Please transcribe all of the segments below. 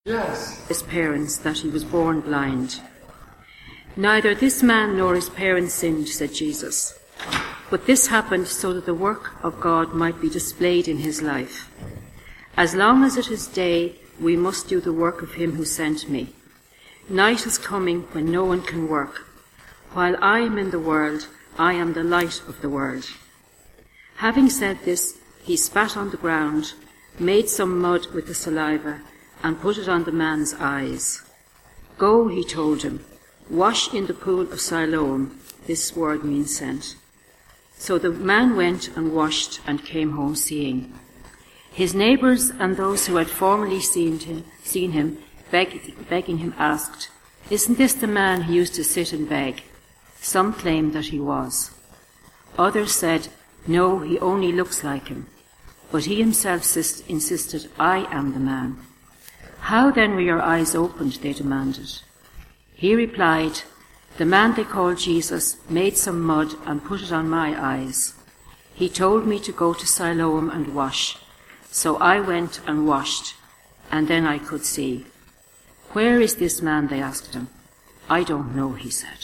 Yes. His parents that he was born blind. Neither this man nor his parents sinned, said Jesus. But this happened so that the work of God might be displayed in his life. As long as it is day, we must do the work of him who sent me. Night is coming when no one can work. While I am in the world, I am the light of the world. Having said this, he spat on the ground, made some mud with the saliva, and put it on the man's eyes. Go, he told him, wash in the pool of Siloam. This word means sent. So the man went and washed and came home seeing. His neighbours and those who had formerly seen him begging him asked, "Isn't this the man who used to sit and beg?" Some claimed that he was. Others said, "No, he only looks like him." But he himself insisted, "I am the man." "How then were your eyes opened?" they demanded. He replied, "The man they called Jesus made some mud and put it on my eyes. He told me to go to Siloam and wash. So I went and washed, and then I could see." "Where is this man?" they asked him. "I don't know," he said.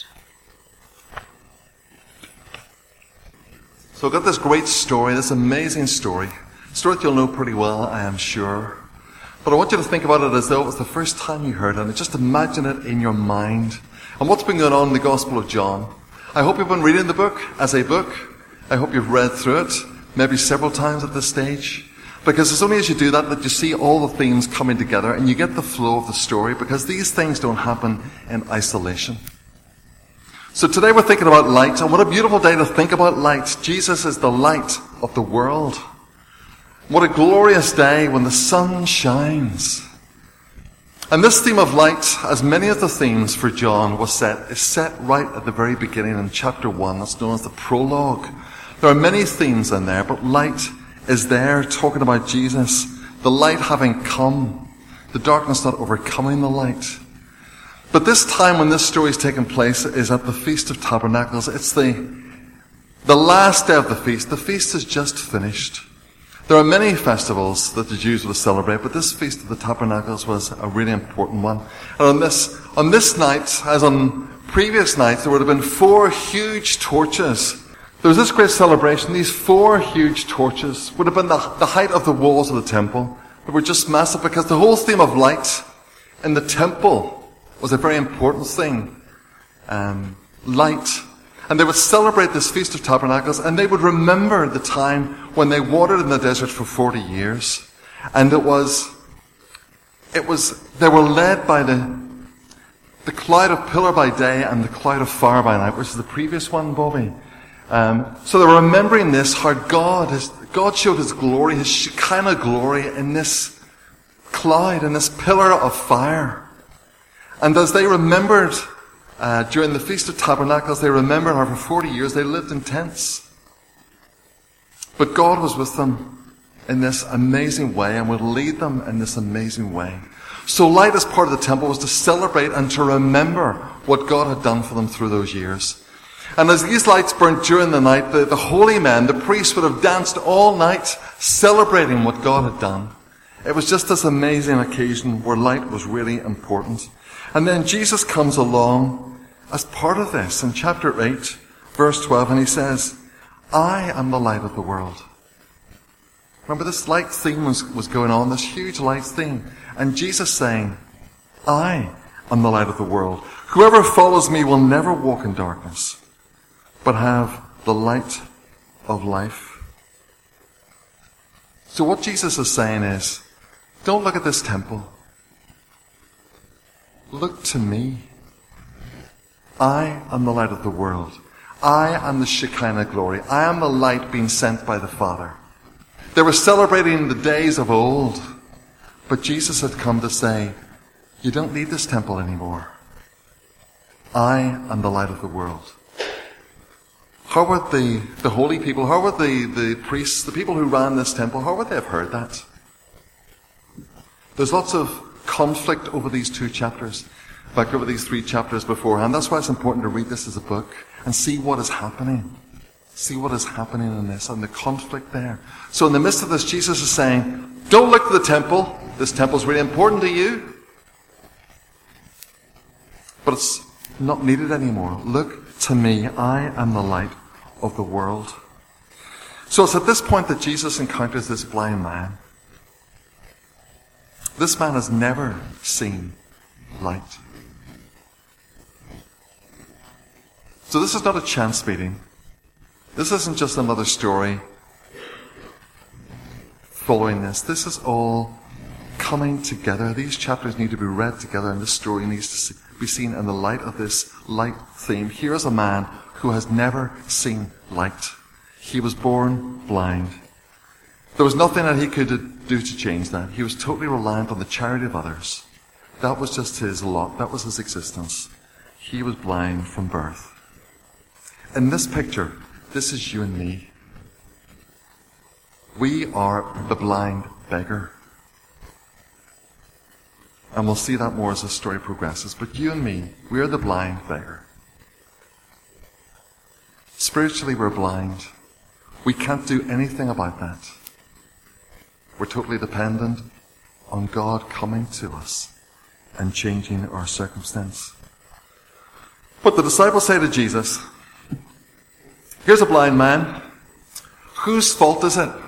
So I've got this great story, this amazing story. A story that you'll know pretty well, I am sure. But I want you to think about it as though it was the first time you heard it, and just imagine it in your mind. And what's been going on in the Gospel of John? I hope you've been reading the book as a book. I hope you've read through it, maybe several times at this stage. Because it's only as you do that that you see all the themes coming together and you get the flow of the story, because these things don't happen in isolation. So today we're thinking about light, and what a beautiful day to think about light. Jesus is the light of the world. What a glorious day when the sun shines. And this theme of light, as many of the themes for John is set right at the very beginning in chapter 1. That's known as the prologue. There are many themes in there, but light is there talking about Jesus, the light having come, the darkness not overcoming the light. But this time when this story is taking place is at the Feast of Tabernacles. It's the last day of the feast. The feast is just finished. There are many festivals that the Jews would celebrate, but this Feast of the Tabernacles was a really important one. And on this night, as on previous nights, there would have been 4 huge torches. There was this great celebration. These 4 huge torches would have been the height of the walls of the temple. They were just massive, because the whole theme of light in the temple was a very important thing. Light. And they would celebrate this Feast of Tabernacles, and they would remember the time when they wandered in the desert for 40 years. And they were led by the cloud of pillar by day and the cloud of fire by night, which is the previous one, Bobby. So they were remembering this, how God showed his glory, his Shekinah glory in this cloud, in this pillar of fire. And as they remembered during the Feast of Tabernacles, they remembered how for 40 years they lived in tents. But God was with them in this amazing way and would lead them in this amazing way. So light as part of the temple was to celebrate and to remember what God had done for them through those years. And as these lights burnt during the night, the holy men, the priests, would have danced all night celebrating what God had done. It was just this amazing occasion where light was really important. And then Jesus comes along as part of this in chapter 8, verse 12, and he says, "I am the light of the world." Remember, this light theme was going on, this huge light theme. And Jesus saying, "I am the light of the world. Whoever follows me will never walk in darkness, but have the light of life." So what Jesus is saying is, don't look at this temple. Look to me. I am the light of the world. I am the Shekinah glory. I am the light being sent by the Father. They were celebrating the days of old, but Jesus had come to say, you don't need this temple anymore. I am the light of the world. How would the holy people, how would the priests, the people who ran this temple, how would they have heard that? There's lots of conflict over these 2 chapters. In fact, over these 3 chapters beforehand. That's why it's important to read this as a book and see what is happening. See what is happening in this and the conflict there. So in the midst of this, Jesus is saying, don't look to the temple. This temple is really important to you. but it's not needed anymore. Look to me, I am the light of the world. So it's at this point that Jesus encounters this blind man. This man has never seen light. So this is not a chance meeting. This isn't just another story following this. This is all coming together. These chapters need to be read together, and this story needs to be seen in the light of this light theme. Here is a man who has never seen light. He was born blind. There was nothing that he could do to change that. He was totally reliant on the charity of others. That was just his lot. That was his existence. He was blind from birth. In this picture, this is you and me. We are the blind beggar. And we'll see that more as the story progresses. But you and me, we are the blind beggar. Spiritually, we're blind. We can't do anything about that. We're totally dependent on God coming to us and changing our circumstance. But the disciples say to Jesus, here's a blind man. Whose fault is it?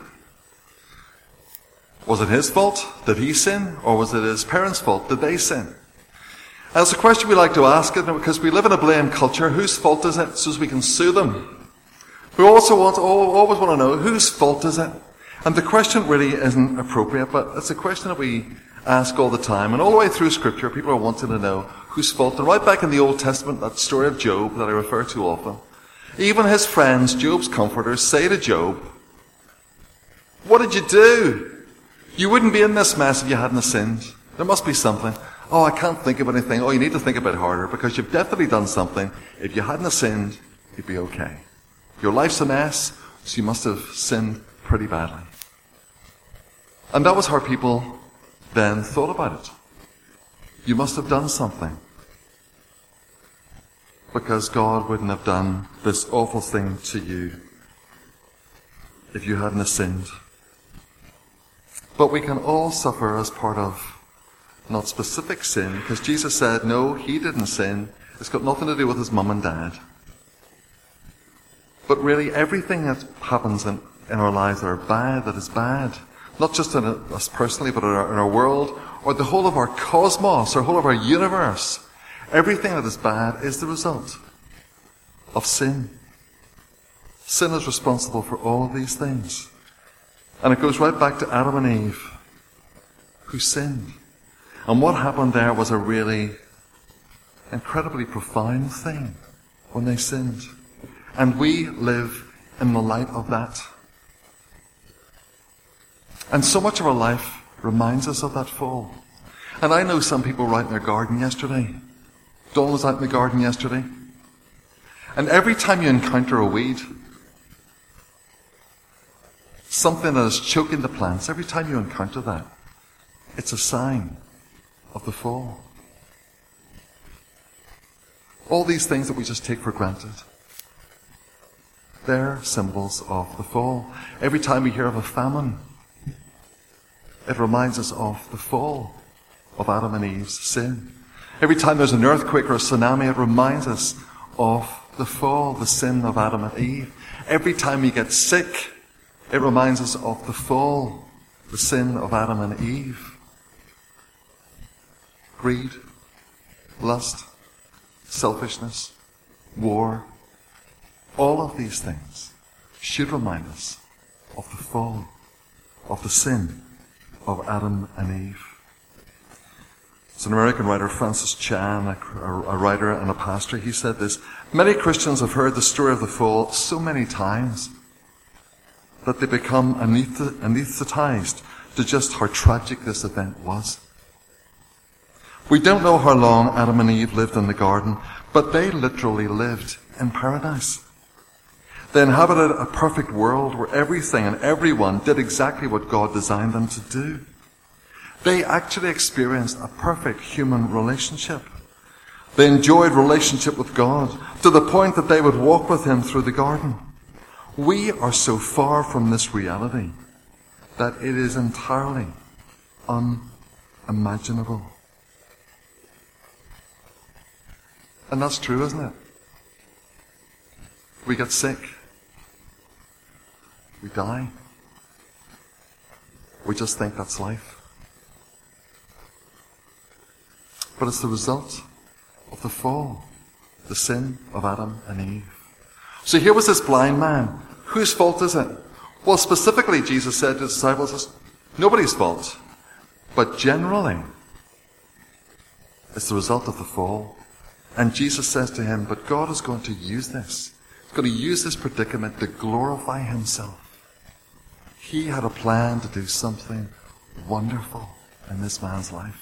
Was it his fault? Did he sin? Or was it his parents' fault? Did they sin? And it's a question we like to ask, because we live in a blame culture. Whose fault is it? So as we can sue them. We also always want to know, whose fault is it? And the question really isn't appropriate, but it's a question that we ask all the time. And all the way through Scripture, people are wanting to know whose fault. And right back in the Old Testament, that story of Job that I refer to often, even his friends, Job's comforters, say to Job, what did you do? You wouldn't be in this mess if you hadn't sinned. There must be something. Oh, I can't think of anything. Oh, you need to think a bit harder, because you've definitely done something. If you hadn't sinned, you'd be okay. Your life's a mess, so you must have sinned pretty badly. And that was how people then thought about it. You must have done something, because God wouldn't have done this awful thing to you if you hadn't sinned. But we can all suffer as part of not specific sin, because Jesus said, no, he didn't sin. It's got nothing to do with his mum and dad. But really, everything that happens in our lives that is bad, not just in us personally, but in our world, or the whole of our cosmos, or whole of our universe, everything that is bad is the result of sin. Sin is responsible for all of these things. And it goes right back to Adam and Eve, who sinned. And what happened there was a really incredibly profound thing when they sinned. And we live in the light of that. And so much of our life reminds us of that fall. And I know some people were out in their garden yesterday. Dawn was out in the garden yesterday. And every time you encounter a weed, something that is choking the plants, every time you encounter that, it's a sign of the fall. All these things that we just take for granted, they're symbols of the fall. Every time we hear of a famine, it reminds us of the fall of Adam and Eve's sin. Every time there's an earthquake or a tsunami, it reminds us of the fall, the sin of Adam and Eve. Every time we get sick, it reminds us of the fall, the sin of Adam and Eve. Greed, lust, selfishness, war, all of these things should remind us of the fall, of the sin of Adam and Eve. It's an American writer, Francis Chan, a writer and a pastor. He said this: many Christians have heard the story of the fall so many times that they become anesthetized to just how tragic this event was. We don't know how long Adam and Eve lived in the garden, but they literally lived in paradise. They inhabited a perfect world where everything and everyone did exactly what God designed them to do. They actually experienced a perfect human relationship. They enjoyed relationship with God to the point that they would walk with him through the garden. We are so far from this reality that it is entirely unimaginable. And that's true, isn't it? We get sick. We die. We just think that's life. But it's the result of the fall, the sin of Adam and Eve. So here was this blind man. Whose fault is it? Well, specifically, Jesus said to the disciples, it's nobody's fault. But generally, it's the result of the fall. And Jesus says to him, but God is going to use this. He's going to use this predicament to glorify himself. He had a plan to do something wonderful in this man's life.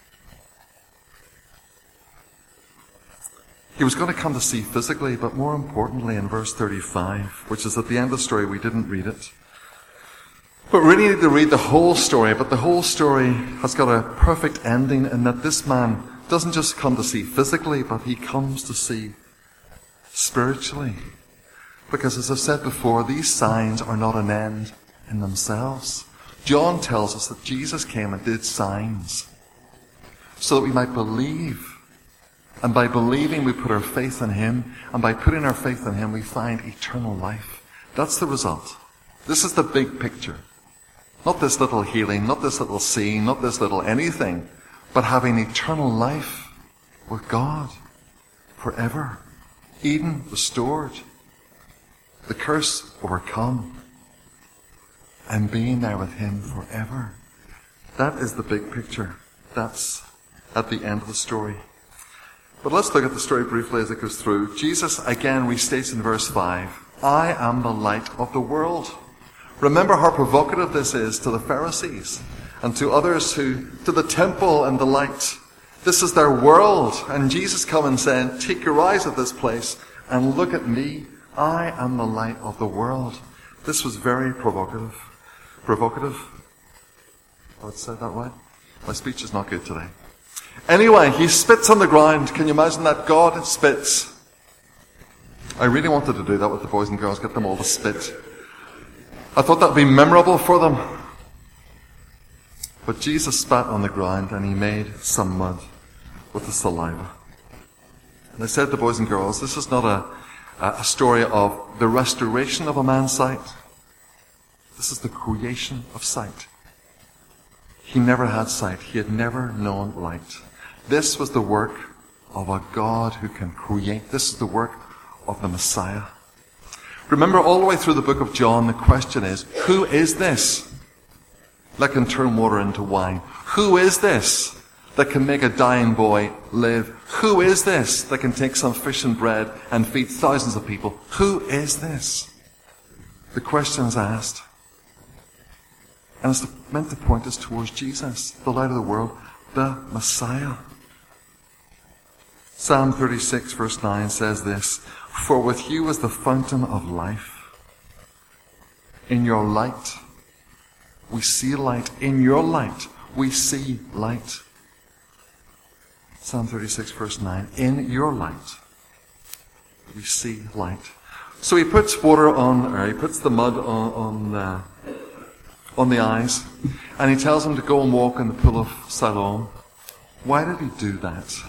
He was going to come to see physically, but more importantly in verse 35, which is at the end of the story, we didn't read it. But we really need to read the whole story, but the whole story has got a perfect ending in that this man doesn't just come to see physically, but he comes to see spiritually. Because as I've said before, these signs are not an end in themselves. John tells us that Jesus came and did signs so that we might believe. And by believing, we put our faith in him. And by putting our faith in him, we find eternal life. That's the result. This is the big picture. Not this little healing, not this little seeing, not this little anything, but having eternal life with God forever. Eden restored. The curse overcome. And being there with him forever. That is the big picture. That's at the end of the story. But let's look at the story briefly as it goes through. Jesus again restates in verse 5, I am the light of the world. Remember how provocative this is to the Pharisees and to others to the temple and the light. This is their world. And Jesus come and saying, take your eyes at this place and look at me. I am the light of the world. This was very provocative. Provocative? I would say that right. My speech is not good today. Anyway, he spits on the ground. Can you imagine that? God spits. I really wanted to do that with the boys and girls, get them all to spit. I thought that would be memorable for them. But Jesus spat on the ground and he made some mud with the saliva. And I said to the boys and girls, this is not a story of the restoration of a man's sight. This is the creation of sight. He never had sight. He had never known light. This was the work of a God who can create. This is the work of the Messiah. Remember, all the way through the book of John, the question is, who is this that can turn water into wine? Who is this that can make a dying boy live? Who is this that can take some fish and bread and feed thousands of people? Who is this? The question is asked. And it's meant to point us towards Jesus, the light of the world, the Messiah. Psalm 36 verse 9 says this, for with you is the fountain of life. In your light, we see light. In your light, we see light. Psalm 36 verse 9, in your light, we see light. So he puts water on, or he puts the mud on the eyes, and he tells them to go and walk in the pool of Siloam. Why did he do that?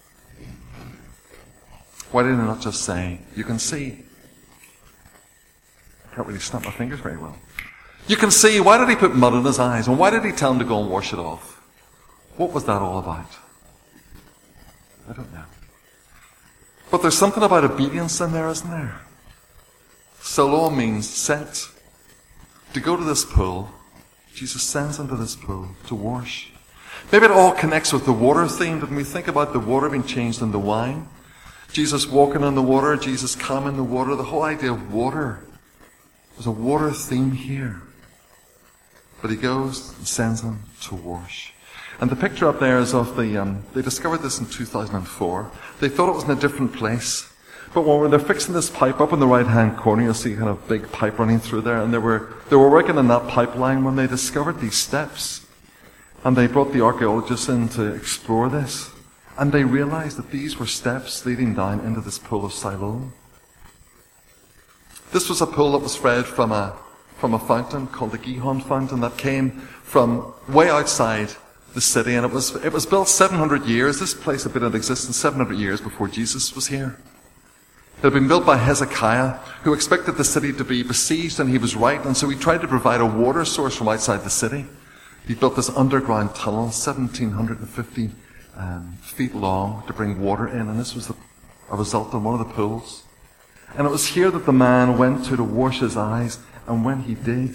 Why did he not just say, you can see? I can't really snap my fingers very well. You can see. Why did he put mud in his eyes? And why did he tell him to go and wash it off? What was that all about? I don't know. But there's something about obedience in there, isn't there? Siloam means sent. To go to this pool, Jesus sends him to this pool to wash. Maybe it all connects with the water theme, but when we think about the water being changed into wine, Jesus walking on the water, Jesus calming the water, the whole idea of water, there's a water theme here. But he goes and sends him to wash. And the picture up there is of they discovered this in 2004. They thought it was in a different place. But when they're fixing this pipe up in the right-hand corner, you'll see kind of big pipe running through there. And they were working on that pipeline when they discovered these steps. And they brought the archaeologists in to explore this. And they realized that these were steps leading down into this pool of Siloam. This was a pool that was fed from a fountain called the Gihon fountain that came from way outside the city, and it was built 700 years. This place had been in existence 700 years before Jesus was here. It had been built by Hezekiah, who expected the city to be besieged, and he was right, and so he tried to provide a water source from outside the city. He built this underground tunnel, 1,750 feet long, to bring water in, and this was a result of one of the pools. And it was here that the man went to wash his eyes, and when he did,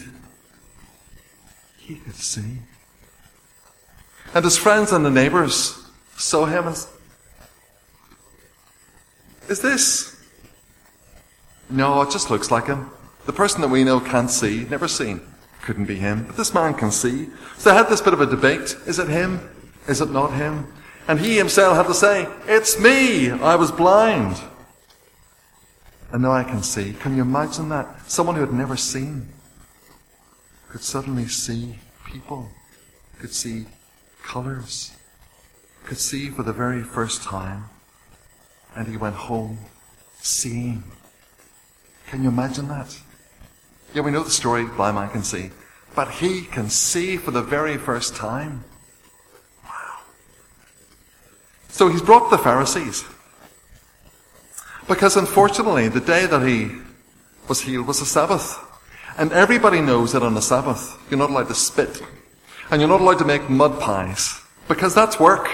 he could see. And his friends and the neighbors saw him and said, "Is this?" "No, it just looks like him. The person that we know can't see, never seen. Couldn't be him. But this man can see." So they had this bit of a debate. Is it him? Is it not him? And he himself had to say, "It's me. I was blind. And now I can see." Can you imagine that? Someone who had never seen could suddenly see people, could see colors, could see for the very first time. And he went home seeing. Can you imagine that? Yeah, we know the story, blind man can see. But he can see for the very first time. Wow. So he's brought the Pharisees. Because unfortunately, the day that he was healed was the Sabbath. And everybody knows that on the Sabbath, you're not allowed to spit. And you're not allowed to make mud pies. Because that's work.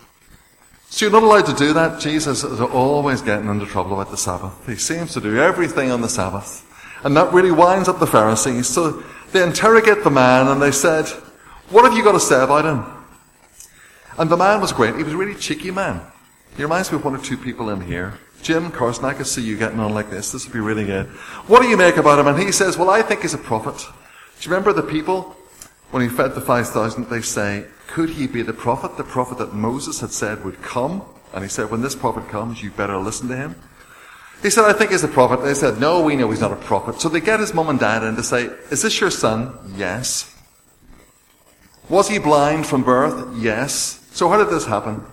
So you're not allowed to do that. Jesus is always getting into trouble about the Sabbath. He seems to do everything on the Sabbath. And that really winds up the Pharisees. So they interrogate the man and they said, "What have you got to say about him?" And the man was great. He was a really cheeky man. He reminds me of one or two people in here. Jim Carson, I could see you getting on like this. This would be really good. "What do you make about him?" And he says, "Well, I think he's a prophet." Do you remember the people, when he fed the 5,000, they say, "Could he be the prophet that Moses had said would come?" And he said, "When this prophet comes, you better listen to him." He said, "I think he's a prophet." They said, "No, we know he's not a prophet." So they get his mum and dad in to say, "Is this your son?" "Yes." "Was he blind from birth?" "Yes." "So how did this happen?"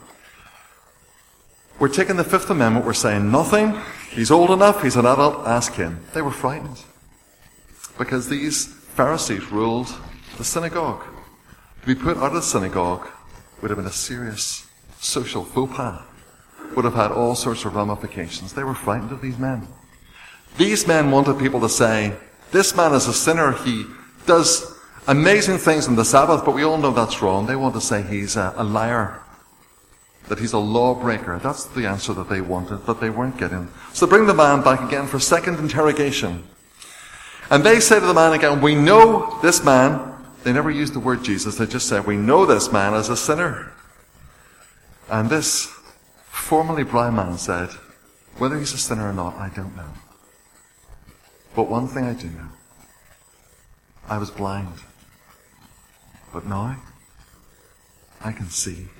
"We're taking the Fifth Amendment, we're saying nothing. He's old enough, he's an adult, ask him." They were frightened. Because these Pharisees ruled the synagogue. To be put out of the synagogue would have been a serious social faux pas. Would have had all sorts of ramifications. They were frightened of these men. These men wanted people to say, "This man is a sinner. He does amazing things on the Sabbath," but we all know that's wrong. They want to say he's a liar, that he's a lawbreaker. That's the answer that they wanted, that they weren't getting. So they bring the man back again for second interrogation. And they say to the man again, "We know this man." They never used the word Jesus. They just said, "We know this man is a sinner." And this formerly blind man said, "Whether he's a sinner or not, I don't know. But one thing I do know. I was blind. But now I can see."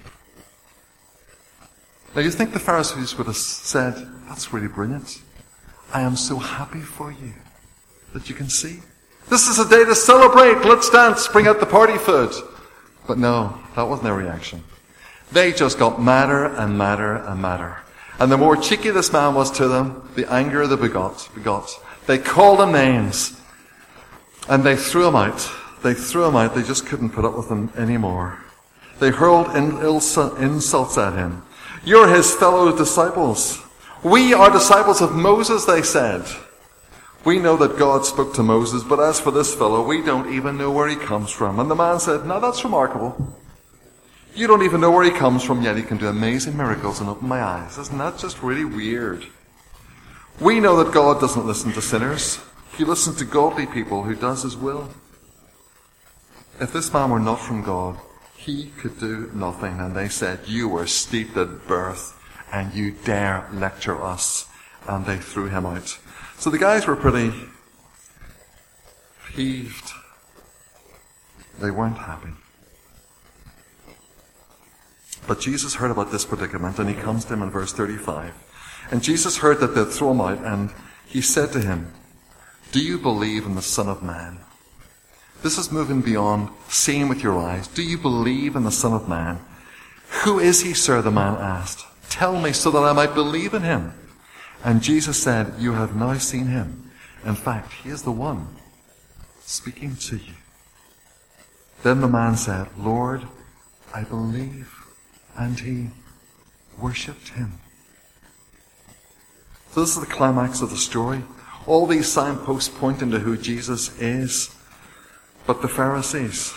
Now you think the Pharisees would have said, "That's really brilliant. I am so happy for you that you can see. This is a day to celebrate. Let's dance. Bring out the party food." But no, that wasn't their reaction. They just got madder and madder and madder. And the more cheeky this man was to them, the angrier they begot. They called him names. And they threw him out. They just couldn't put up with him anymore. They hurled insults at him. "You're his fellow disciples. We are disciples of Moses," they said. "We know that God spoke to Moses, but as for this fellow, we don't even know where he comes from." And the man said, "Now that's remarkable. You don't even know where he comes from, yet he can do amazing miracles and open my eyes. Isn't that just really weird? We know that God doesn't listen to sinners. He listens to godly people who does his will. If this man were not from God, he could do nothing." And they said, "You were steeped at birth, and you dare lecture us." And they threw him out. So the guys were pretty peeved. They weren't happy. But Jesus heard about this predicament, and he comes to him in verse 35. And Jesus heard that they'd throw him out, and he said to him, "Do you believe in the Son of Man?" This is moving beyond seeing with your eyes. Do you believe in the Son of Man? "Who is he, sir?" the man asked. "Tell me so that I might believe in him." And Jesus said, "You have now seen him. In fact, he is the one speaking to you." Then the man said, "Lord, I believe. And he worshipped him. So this is the climax of the story. All these signposts pointing to who Jesus is. But the Pharisees.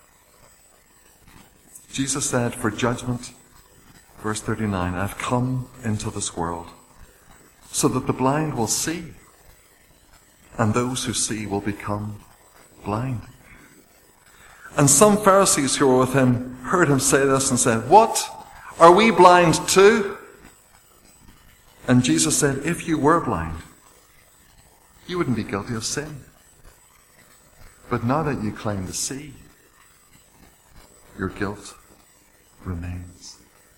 Jesus said, for judgment, verse 39, I've come into this world so that the blind will see, and those who see will become blind. And some Pharisees who were with him heard him say this and said, what? Are we blind too? And Jesus said, if you were blind, you wouldn't be guilty of sin. But now that you claim to see, your guilt remains.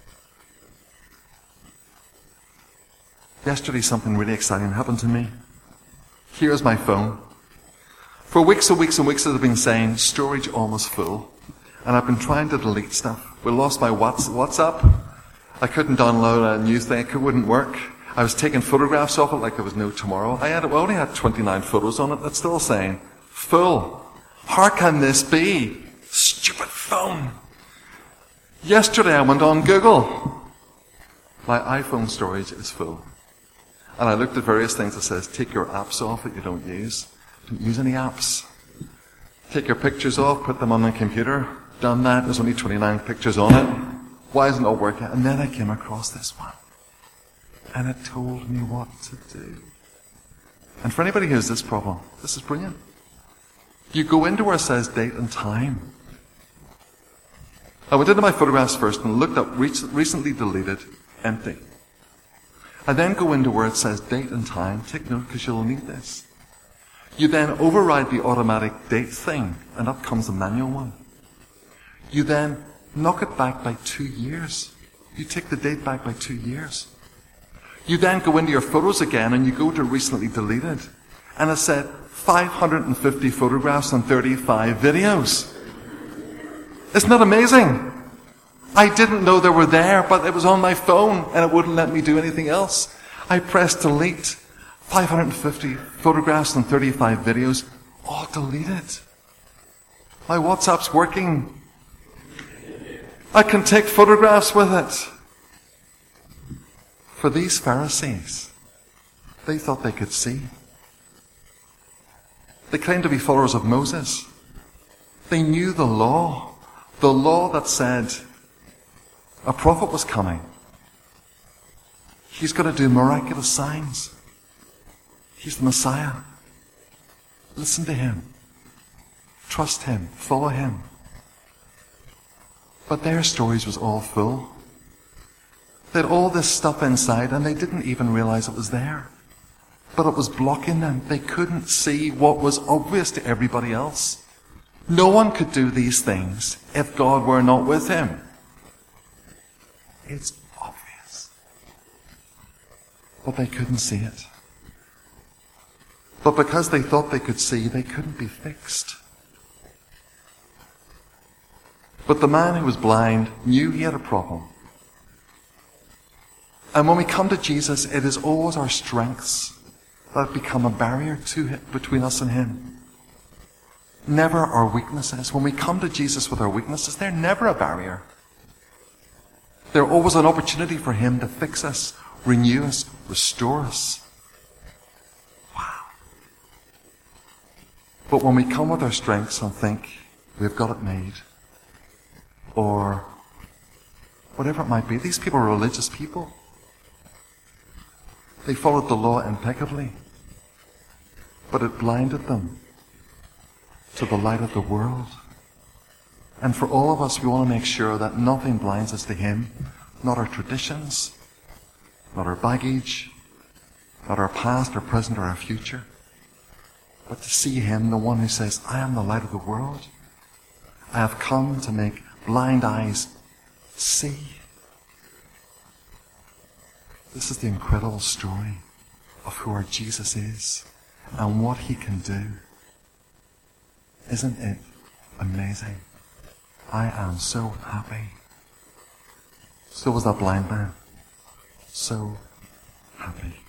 Yesterday something really exciting happened to me. Here's my phone. For weeks and weeks and weeks I've been saying, storage almost full. And I've been trying to delete stuff. We lost my WhatsApp. I couldn't download a new thing. It wouldn't work. I was taking photographs of it like there was no tomorrow. I only had 29 photos on it. That's still saying, full. How can this be? Stupid phone. Yesterday I went on Google. My iPhone storage is full. And I looked at various things that says, take your apps off that you don't use. Don't use any apps. Take your pictures off, put them on the computer. Done that. There's only 29 pictures on it. Why isn't it all working? And then I came across this one. And it told me what to do. And for anybody who has this problem, this is brilliant. You go into where it says date and time. I went into my photographs first and looked up recently deleted, empty. I then go into where it says date and time. Take note because you'll need this. You then override the automatic date thing, and up comes the manual one. You then knock it back by 2 years. You take the date back by 2 years. You then go into your photos again and you go to recently deleted. And it said 550 photographs and 35 videos. Isn't that amazing? I didn't know they were there, but it was on my phone and it wouldn't let me do anything else. I pressed delete. 550 photographs and 35 videos, all deleted. My WhatsApp's working. I can take photographs with it. For these Pharisees, they thought they could see. They claimed to be followers of Moses. They knew the law that said a prophet was coming. He's going to do miraculous signs. He's the Messiah. Listen to him. Trust him. Follow him. But their stories was all full. They had all this stuff inside and they didn't even realize it was there. But it was blocking them. They couldn't see what was obvious to everybody else. No one could do these things if God were not with him. It's obvious. But they couldn't see it. But because they thought they could see, they couldn't be fixed. But the man who was blind knew he had a problem. And when we come to Jesus, it is always our strengths that become a barrier between us and him. Never our weaknesses. When we come to Jesus with our weaknesses, they're never a barrier. They're always an opportunity for him to fix us, renew us, restore us. But when we come with our strengths and think we've got it made, or whatever it might be, these people are religious people. They followed the law impeccably, but it blinded them to the light of the world. And for all of us, we want to make sure that nothing blinds us to him, not our traditions, not our baggage, not our past, our present, or our future. But to see him, the one who says, I am the light of the world. I have come to make blind eyes see. This is the incredible story of who our Jesus is and what he can do. Isn't it amazing? I am so happy. So was that blind man. So happy.